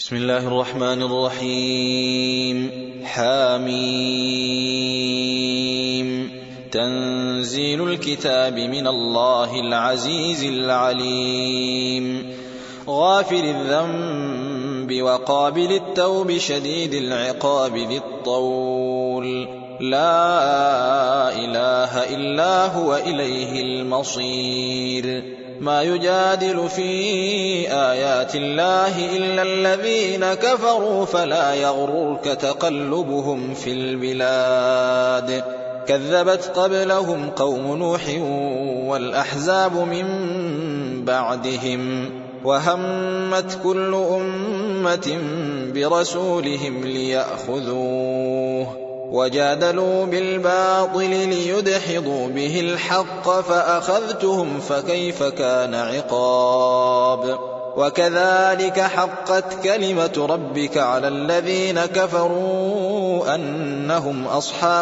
بسم الله الرحمن الرحيم. حاميم. تنزيل الكتاب من الله العزيز العليم، غافر الذنب وقابل التوب شديد العقاب ذي الطول، لا إله إلا هو إليه المصير. ما يجادل في آيات الله إلا الذين كفروا فلا يغررك تقلبهم في البلاد. كذبت قبلهم قوم نوح والأحزاب من بعدهم، وهمت كل أمة برسولهم ليأخذوه، وجادلوا بالباطل ليدحضوا به الحق فأخذتهم فكيف كان عقاب. وكذلك حقت كلمة ربك على الذين كفروا أنهم أصحاب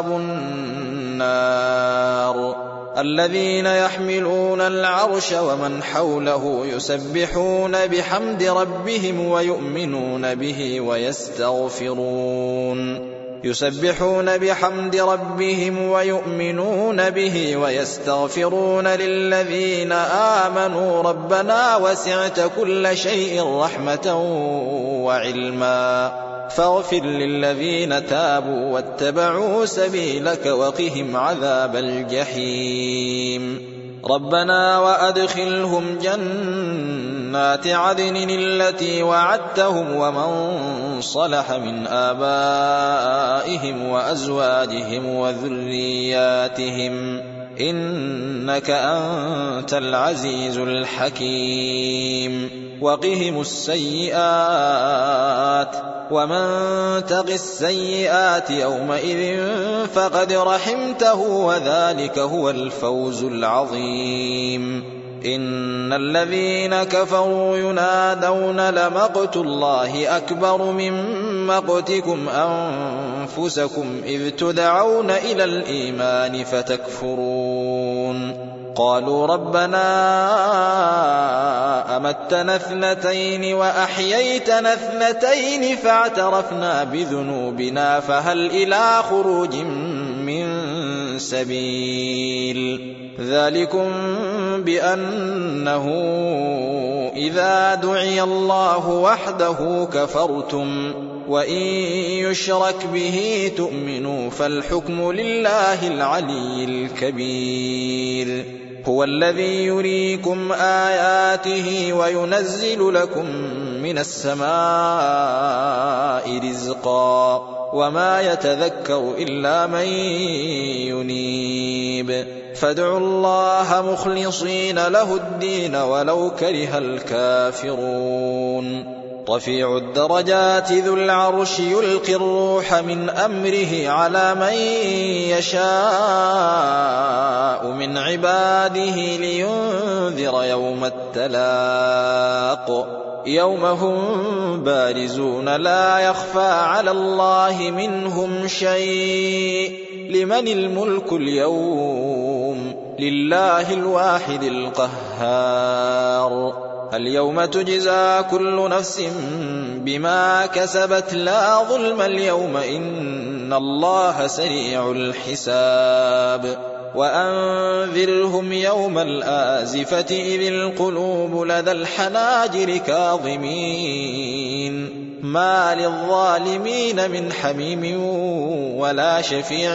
النار. الذين يحملون العرش ومن حوله يسبحون بحمد ربهم ويؤمنون به ويستغفرون للذين آمنوا ربنا وسعت كل شيء رحمة وعلما فاغفر للذين تابوا واتبعوا سبيلك وقهم عذاب الجحيم. ربنا وأدخلهم جنات عدن التي وعدتهم ومن صلح من آبائهم وأزواجهم وذرياتهم إنك أنت العزيز الحكيم. وقهم السيئات ومن تق السيئات يومئذ فقد رحمته وذلك هو الفوز العظيم. إن الذين كفروا ينادون لمقت الله أكبر من مقتكم أنفسكم إذ تدعون إلى الإيمان فتكفرون. قالوا ربنا أمتنا اثنتين وأحييتنا اثنتين فاعترفنا بذنوبنا فهل إلى خروج من سبيل. ذلكم بأنه إذا دعي الله وحده كفرتم وإن يشرك به تؤمنوا فالحكم لله العلي الكبير. هو الذي يريكم آياته وينزل لكم من السماء رزقا وما يتذكر إلا من ينيب. فادعوا الله مخلصين له الدين ولو كره الكافرون. رفيع الدرجات ذو العرش يلقي الروح من أمره على من يشاء من عباده لينذر يوم التلاق. يوم هم بارزون لا يخفى على الله منهم شيء. لمن الملك اليوم؟ لله الواحد القهار. اليوم تجزى كل نفس بما كسبت لا ظلم اليوم إن الله سريع الحساب. وأنذرهم يوم الآزفة إذ القلوب لدى الحناجر كاظمين ما للظالمين من حميم ولا شفيع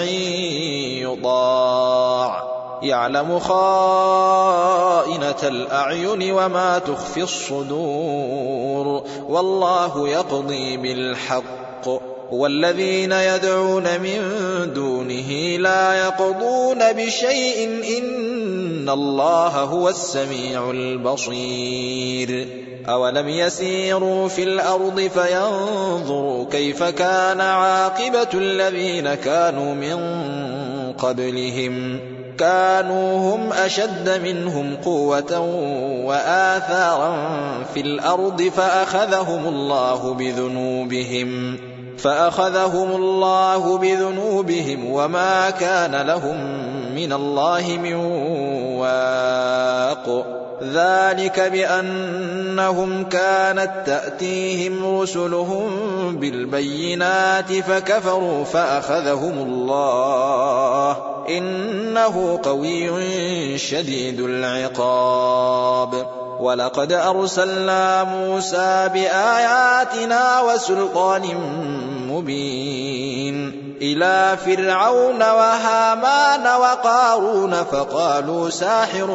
يطاع. يعلم خائنة الأعين وما تخفي الصدور والله يقضي بالحق. والذين يدعون من دونه لا يقضون بشيء إن الله هو السميع البصير. أولم يسيروا في الأرض فينظروا كيف كان عاقبة الذين كانوا من قبلهم كانوا هم أشد منهم قوة وآثارا في الأرض فأخذهم الله بذنوبهم وما كان لهم من الله من واق. ذلك بأنهم كانت تأتيهم رسلهم بالبينات فكفروا فأخذهم الله إنه قوي شديد العقاب. ولقد أرسلنا موسى بآياتنا وسلطان مبين إلى فرعون وهامان وقارون فقالوا ساحر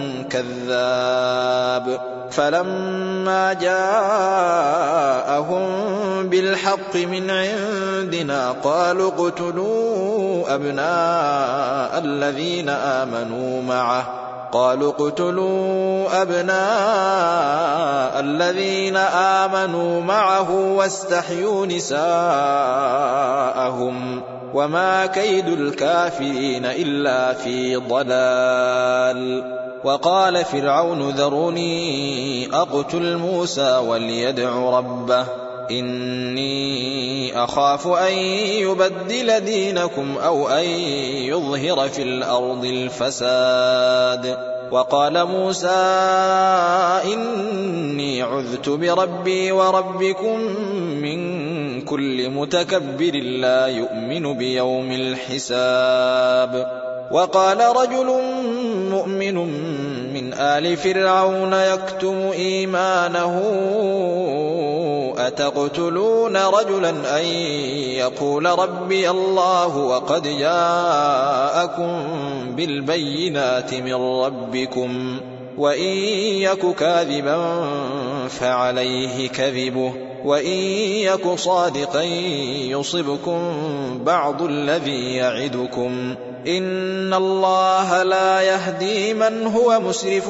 كذاب. فلما جاءهم بالحق من عندنا قالوا اقتلوا أبناء الذين آمنوا معه واستحيوا نساءهم وما كيد الكافرين إلا في ضلال. وقال فرعون ذروني أقتل موسى وليدع ربه إني أخاف أن يبدل دينكم أو أن يظهر في الأرض الفساد. وقال موسى إني عذت بربي وربكم من كل متكبر لا يؤمن بيوم الحساب. وقال رجل مؤمن من آل فرعون يكتم إيمانه أتقتلون رجلا أن يقول ربي الله وقد جاءكم بالبينات من ربكم وإن يك كاذبا فعليه كذبه وإن يك صادقا يصبكم بعض الذي يعدكم إن الله لا يهدي من هو مسرف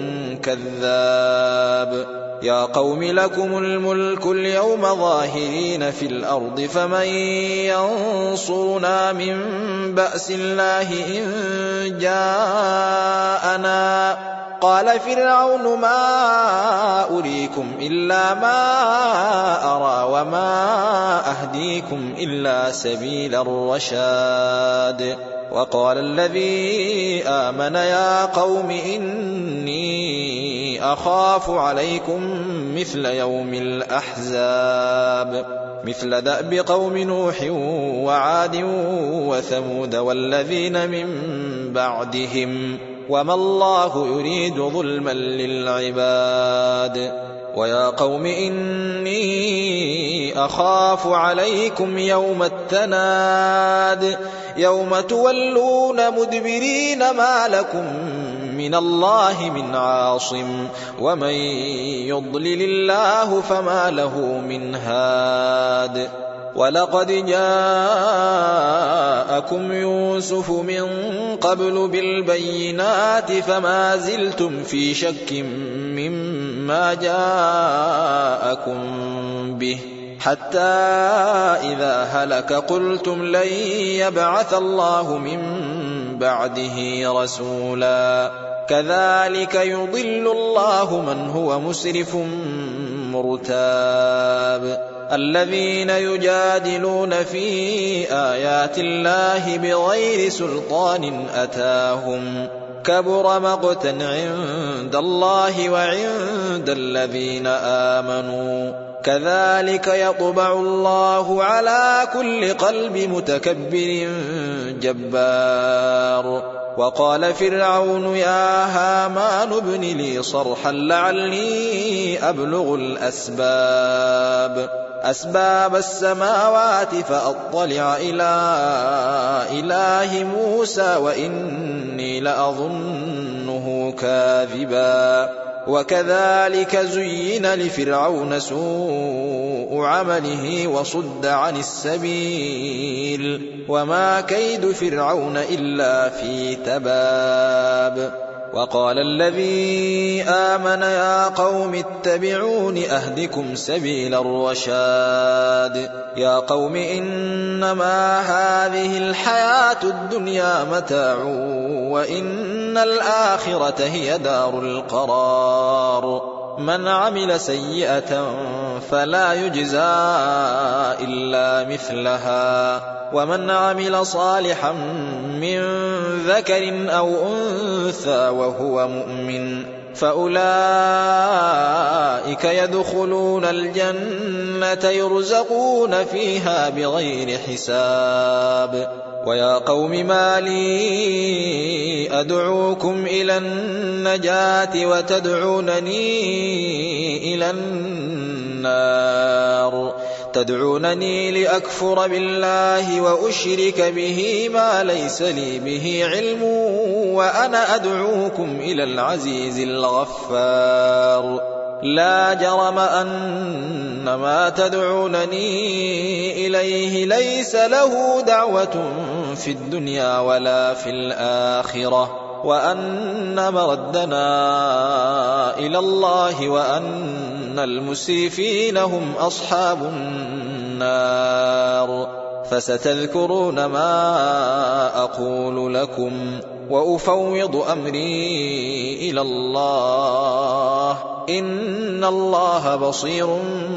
كذاب. يا قوم لكم الملك اليوم ظاهرين في الأرض فمن ينصرنا من بأس الله إن جاءنا. قال فرعون ما أريكم إلا ما أرى وما أهديكم إلا سبيل الرشاد. وقال الذي آمن يا قوم إني أخاف عليكم مثل يوم الأحزاب مثل دأب قوم نوح وعاد وثمود والذين من بعدهم وما الله يريد ظلما للعباد. ويا قوم إني أخاف عليكم يوم التناد يوم تولون مدبرين ما لكم من الله من عاصم ومن يضلل الله فما له من هاد. ولقد جاءكم يوسف من قبل بالبينات فما زلتم في شك مما جاءكم به حتى إذا هلك قلتم لن يبعث الله من بعده رسولا كذلك يضل الله من هو مسرف مرتاب. الذين يجادلون في آيات الله بغير سلطان أتاهم كبر مقتا عند الله وعند الذين آمنوا كذلك يطبع الله على كل قلب متكبر جبار. وقال فرعون يا هامان ابن لي صرحا لعلي أبلغ أسباب السماوات فأطلع إلى إله موسى وإني لأظنه كاذبا. وكذلك زين لفرعون سوء عمله وصد عن السبيل وما كيد فرعون إلا في تباب. وقال الذي آمن يا قوم اتبعون أهدكم سبيل الرشاد. يا قوم إنما هذه الحياة الدنيا متاع وإن الآخرة هي دار القرار. من عمل سيئة فلا يجزى إلا مثلها ومن عمل صالحا من ذكر أو أنثى وهو مؤمن فأولئك يدخلون الجنة يرزقون فيها بغير حساب. ويا قوم ما لي أدعوكم إلى النجاة وتدعونني إلى النار، تدعونني لأكفر بالله وأشرك به ما ليس لي به علم وأنا أدعوكم إلى العزيز الغفار. لا جرم أن ما تدعونني إليه ليس له دعوة في الدنيا ولا في الآخرة، وأن مردنا إلى الله وأن المسرفين هم أصحاب النار. فستذكرون ما أقول لكم وأفوض أمري إلى الله، إن الله بصير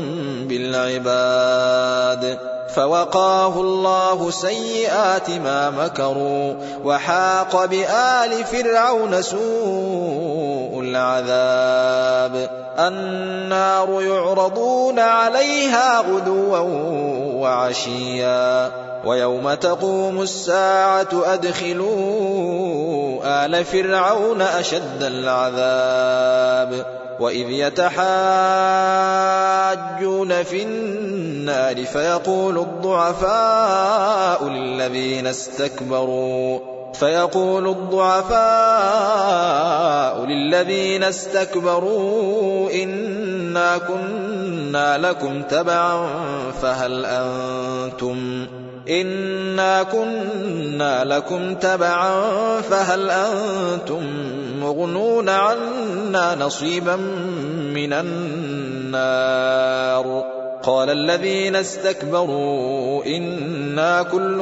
بالعباد. فوقاه الله سيئات ما مكروا وحاق بآل فرعون سوء العذاب. النار يعرضون عليها غدوا وعشيا ويوم تقوم الساعة أدخلوا آل فرعون أشد العذاب. وإذ يتحاجون في النار فيقول الضعفاء للذين استكبروا إنا كنا لكم تبعا فهل أنتم مغنون عنا نصيبا من النار. قال الذين استكبروا إنا كل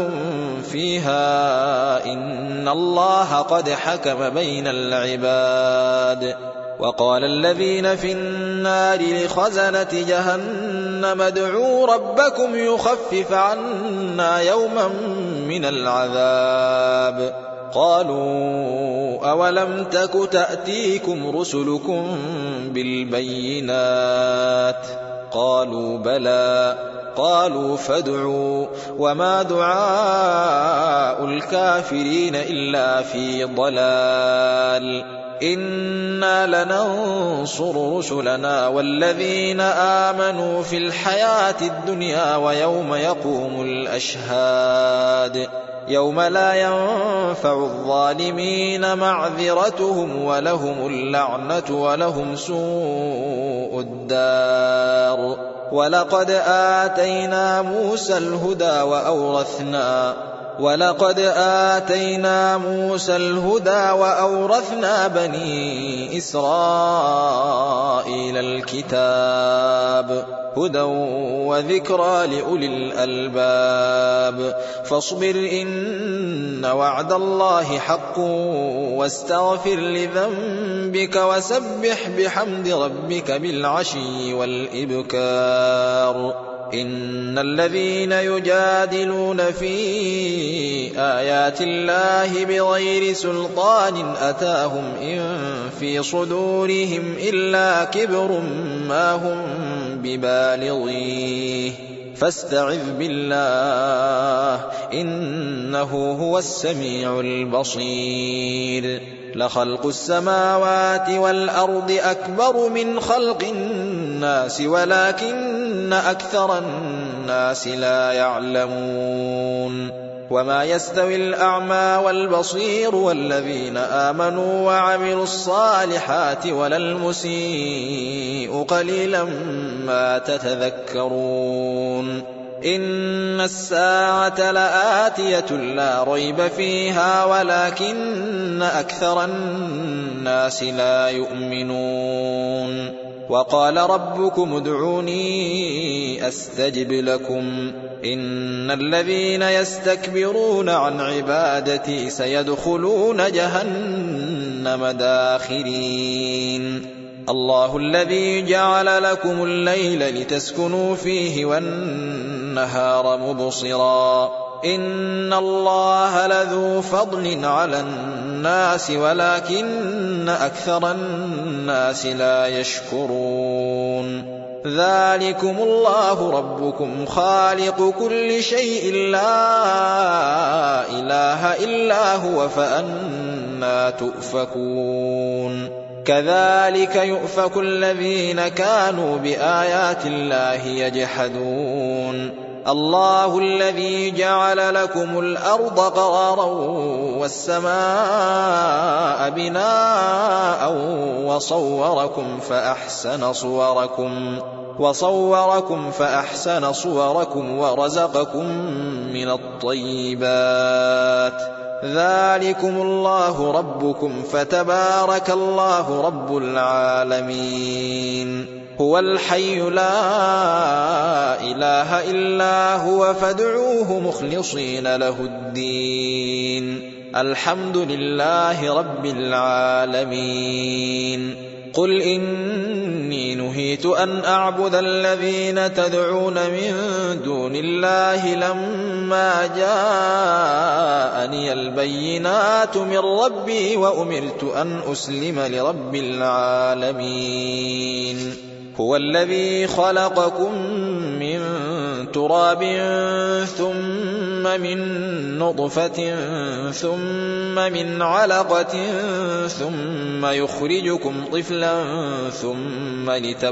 فيها إن الله قد حكم بين العباد. وقال الذين في النار لخزنة جهنم ادعوا ربكم يخفف عنا يوما من العذاب. قالوا أولم تك تأتيكم رسلكم بالبينات؟ قالوا بلى. قالوا فادعوا وما دعاء الكافرين إلا في ضلال. إنا لننصر رسلنا والذين آمنوا في الحياة الدنيا ويوم يقوم الأشهاد، يوم لا ينفع الظالمين معذرتهم ولهم اللعنة ولهم سوء الدار. ولقد آتينا موسى الهدى وأورثنا بني إسرائيل الكتاب هدى وذكرى لأولي الألباب. فاصبر إن وعد الله حق واستغفر لذنبك وسبح بحمد ربك بالعشي والإبكار. إن الذين يجادلون في آيات الله بغير سلطان أتاهم إن في صدورهم إلا كبر ما هم ببالغيه فاستعذ بالله إنه هو السميع البصير. لخلق السماوات والأرض أكبر من خلق الناس ولكن أكثر الناس لا يعلمون. وما يستوي الأعمى والبصير والذين آمنوا وعملوا الصالحات ولا المسيء قليلا ما تتذكرون. إن الساعة لآتية لا ريب فيها ولكن أكثر الناس لا يؤمنون. وقال ربكم ادعوني أستجب لكم إن الذين يستكبرون عن عبادتي سيدخلون جهنم داخرين. الله الذي جعل لكم الليل لتسكنوا فيه والنهار مبصرا إن الله لذو فضل على الناس ولكن أكثر الناس لا يشكرون ذلكم الله ربكم خالق كل شيء لا إله إلا هو فأنى تؤفكون كذلك يؤفك الذين كانوا بآيات الله يجحدون الله الذي جعل لكم الأرض قرارا والسماء بناء وصوركم فأحسن صوركم ورزقكم من الطيبات ذلكم الله ربكم فتبارك الله رب العالمين هو الحي لا إله إلا هو فادعوه مخلصين له الدين الحمد لله رب العالمين قل إني نهيت أن أعبد الذين تدعون من دون الله لما جاءني البينات من ربي وأمرت أن أسلم لرب العالمين هو الذي خلقكم من تراب ثم من نطفة ثم من علقة ثم يخرجكم طفلا ثم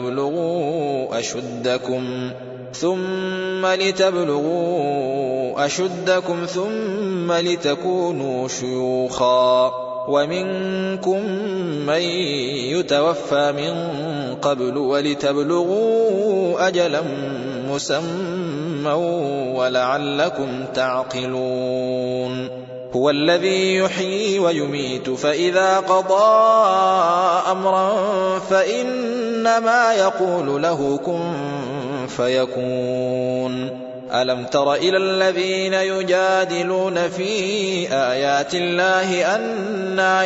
لتبلغوا أشدكم ثم لتكونوا شيوخا ومنكم من يتوفى من قبل ولتبلغوا أجلا مسمى ولعلكم تعقلون هو الذي يحيي ويميت فإذا قضى أمرا فإنما يقول له كن فيكون ألم تر إلى الذين يجادلون في آيات الله أنى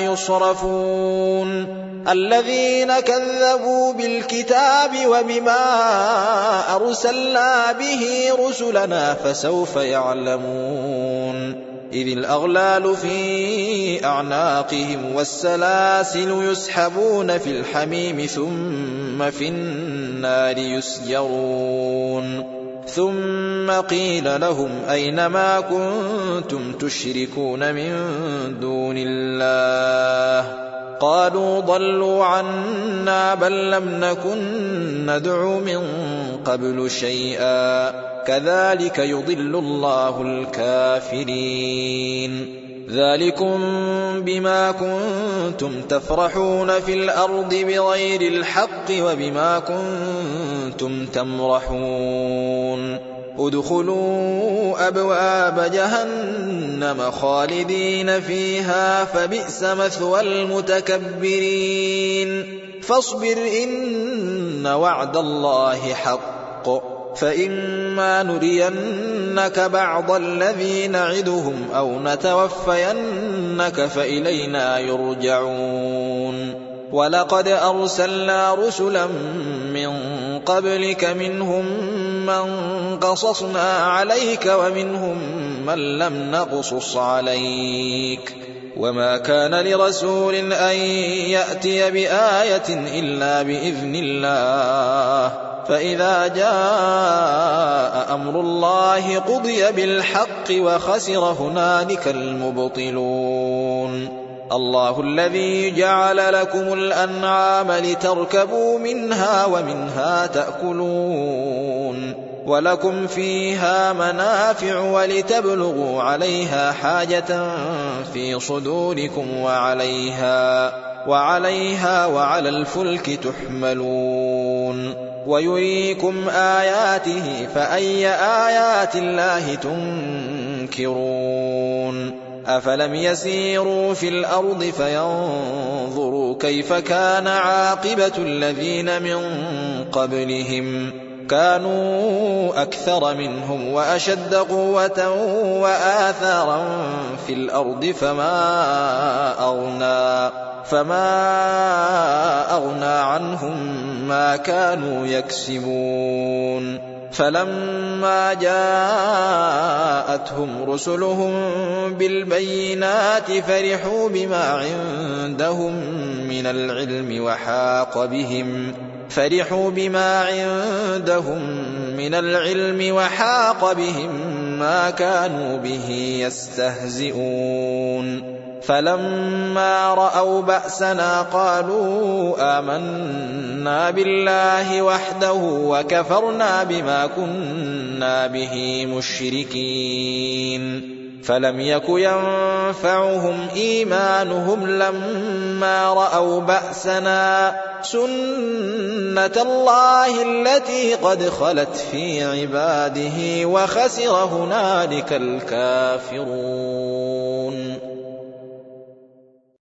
يصرفون الذين كذبوا بالكتاب وبما أرسلنا به رسلنا فسوف يعلمون إذ الأغلال في أعناقهم والسلاسل يسحبون في الحميم ثم في النار يسجرون ثم قيل لهم أين ما كنتم تشركون من دون الله قالوا ضلوا عنا بل لم نكن ندعو من قبل شيئا كذلك يضل الله الكافرين ذلكم بما كنتم تفرحون في الأرض بغير الحق وبما كنتم تمرحون ادخلوا أبواب جهنم خالدين فيها فبئس مثوى المتكبرين فاصبر إن وعد الله حق فإما نرينك بعض الذي نعدهم أو نتوفينك فإلينا يرجعون ولقد أرسلنا رسلا من قبلك منهم من قصصنا عليك ومنهم من لم نقصص عليك وما كان لرسول أن يأتي بآية إلا بإذن الله فإذا جاء أمر الله قضي بالحق وخسر هنالك المبطلون الله الذي جعل لكم الأنعام لتركبوا منها ومنها تأكلون ولكم فيها منافع ولتبلغوا عليها حاجة في صدوركم وعليها وعلى الفلك تحملون ويريكم آياته فأي آيات الله تنكرون أفلم يسيروا في الأرض فينظروا كيف كان عاقبة الذين من قبلهم كانوا أكثر منهم وأشد قوة وآثارا في الأرض فما أغنى عنهم ما كانوا يكسبون فلما جاءتهم رسلهم بالبينات فرحوا بما عندهم من العلم وحاق بهم ما كانوا به يستهزئون فلما رأوا بأسنا قالوا آمنا بالله وحده وكفرنا بما كنا به مشركين فلم يك ينفعهم إيمانهم لما رأوا بأسنا سنة الله التي قد خلت في عباده وخسر هنالك الكافرون.